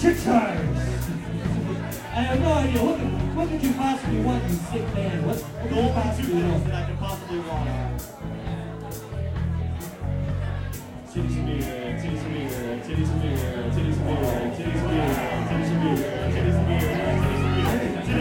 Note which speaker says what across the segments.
Speaker 1: Trickstars! I have no idea. What could you possibly want, you sick man? What could you possibly want?
Speaker 2: That I could possibly want. Titty Samir, Titty Samir, Titty Samir, Titty Samir, Titty Samir, Titty Samir, Titty Samir, Titty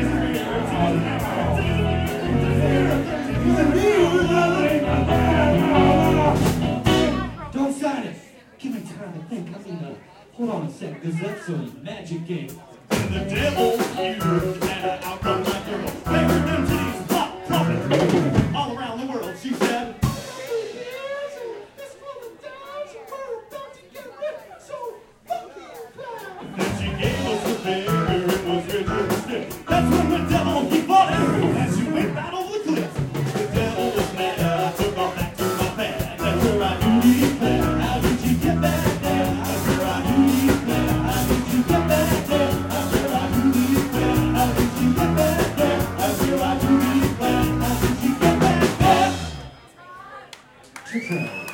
Speaker 2: Samir,
Speaker 1: Don't sign it. Give me time to think. I mean, hold on a sec, because that's a magic game.
Speaker 2: the devil's here, and out comes my girl. Finger them titties, pop, profit. All around the world, she said. Then she gave us the finger, it was rigid and stiff. That's when the devil, he fought her, and she went right over the cliff. The devil was mad, I took off back to my bed. That's where I knew he fled. How did you get back there? That's where I knew he fled. How did you get back there? That's where I knew he fled. How did you get back there? That's where I knew he fled. How did you get back there?
Speaker 1: Trickstars.